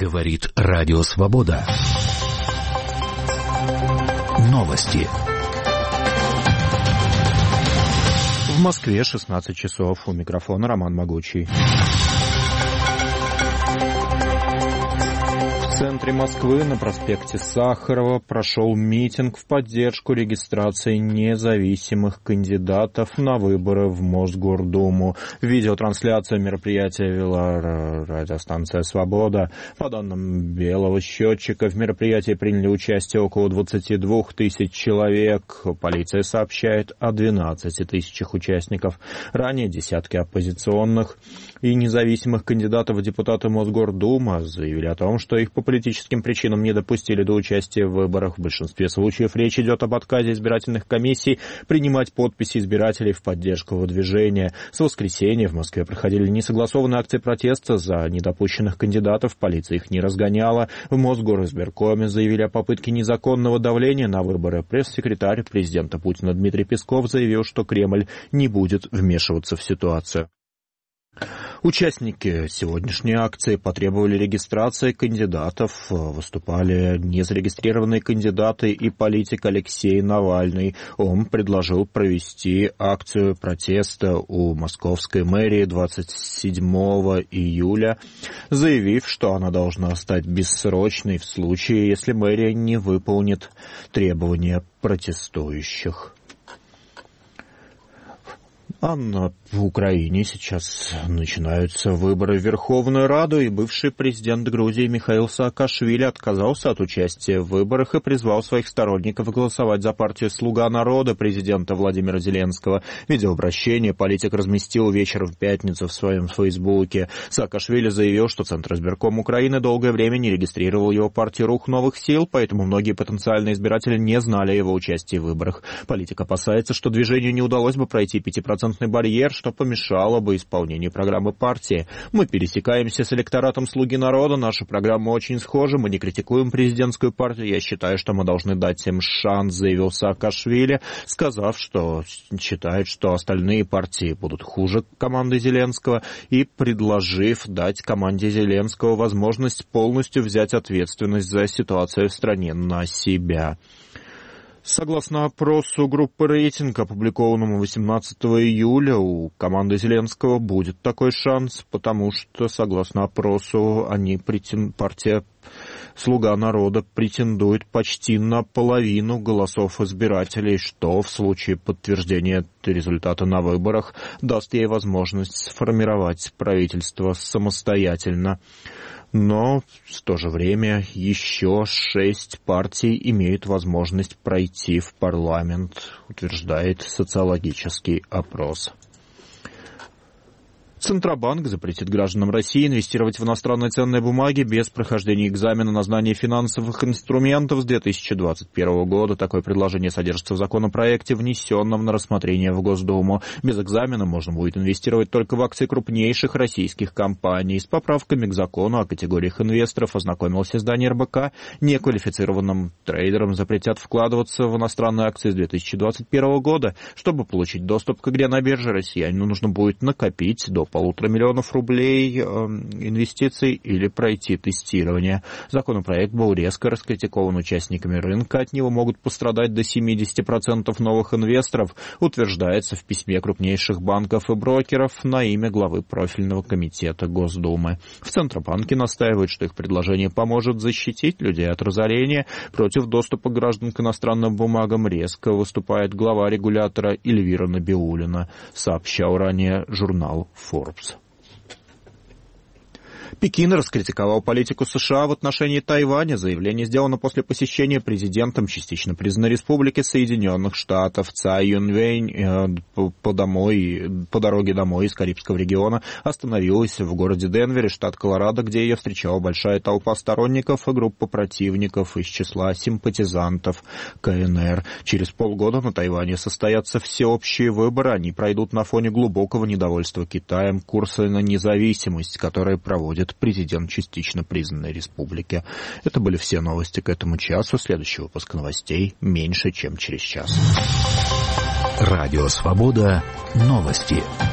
Говорит Радио Свобода. Новости. В Москве 16 часов. У микрофона Роман Могучий. В центре Москвы на проспекте Сахарова прошел митинг в поддержку регистрации независимых кандидатов на выборы в Мосгордуму. Видеотрансляцию мероприятия вела радиостанция «Свобода». По данным белого счетчика, в мероприятии приняли участие около 22 тысяч человек. Полиция сообщает о 12 тысячах участников. Ранее десятки оппозиционных и независимых кандидатов в депутаты Мосгордумы заявили о том, что их по политическим причинам не допустили до участия в выборах. В большинстве случаев речь идет об отказе избирательных комиссий принимать подписи избирателей в поддержку выдвижения. С воскресенья в Москве проходили несогласованные акции протеста за недопущенных кандидатов. Полиция их не разгоняла. В Мосгоризбиркоме заявили о попытке незаконного давления на выборы. Пресс-секретарь президента Путина Дмитрий Песков заявил, что Кремль не будет вмешиваться в ситуацию. Участники сегодняшней акции потребовали регистрации кандидатов. Выступали незарегистрированные кандидаты и политик Алексей Навальный. Он предложил провести акцию протеста у московской мэрии 27 июля, заявив, что она должна стать бессрочной в случае, если мэрия не выполнит требования протестующих. В Украине сейчас начинаются выборы в Верховную Раду, и бывший президент Грузии Михаил Саакашвили отказался от участия в выборах и призвал своих сторонников голосовать за партию «Слуга народа» президента Владимира Зеленского. Видеообращение политик разместил вечером в пятницу в своем фейсбуке. Саакашвили заявил, что Центр избирком Украины долгое время не регистрировал его партию «Рух новых сил», поэтому многие потенциальные избиратели не знали о его участии в выборах. Политик опасается, что движению не удалось бы пройти 5% барьер, что помешало бы исполнению программы партии. Мы пересекаемся с электоратом «Слуги народа», наша программа очень схожа, мы не критикуем президентскую партию, я считаю, что мы должны дать им шанс, заявил Саакашвили, сказав, что считает, что остальные партии будут хуже команды Зеленского, и предложив дать команде Зеленского возможность полностью взять ответственность за ситуацию в стране на себя. Согласно опросу группы «Рейтинг», опубликованному 18 июля, у команды Зеленского будет такой шанс, потому что, согласно опросу, партия «Слуга народа» претендует почти на половину голосов избирателей, что в случае подтверждения результата на выборах даст ей возможность сформировать правительство самостоятельно. Но в то же время еще 6 партий имеют возможность пройти в парламент, утверждает социологический опрос. Центробанк запретит гражданам России инвестировать в иностранные ценные бумаги без прохождения экзамена на знание финансовых инструментов с 2021 года. Такое предложение содержится в законопроекте, внесенном на рассмотрение в Госдуму. Без экзамена можно будет инвестировать только в акции крупнейших российских компаний. С поправками к закону о категориях инвесторов ознакомилось издание РБК. Неквалифицированным трейдерам запретят вкладываться в иностранные акции с 2021 года. Чтобы получить доступ к игре на бирже, россиянину нужно будет накопить до 1,5 миллиона рублей инвестиций или пройти тестирование. Законопроект был резко раскритикован участниками рынка. От него могут пострадать до 70% новых инвесторов, утверждается в письме крупнейших банков и брокеров на имя главы профильного комитета Госдумы. В Центробанке настаивают, что их предложение поможет защитить людей от разорения. Против доступа граждан к иностранным бумагам резко выступает глава регулятора Эльвира Набиуллина, сообщал ранее журнал Forbes. Пекин раскритиковал политику США в отношении Тайваня. Заявление сделано после посещения президентом частично признанной республики Соединенных Штатов. Цай Юньвэнь по дороге домой из Карибского региона остановилась в городе Денвере, штат Колорадо, где ее встречала большая толпа сторонников и группа противников из числа симпатизантов КНР. Через полгода на Тайване состоятся всеобщие выборы. Они пройдут на фоне глубокого недовольства Китаем курса на независимость, который проводит президент частично признанной республики. Это были все новости к этому часу. Следующий выпуск новостей меньше, чем через час. Радио «Свобода». Новости.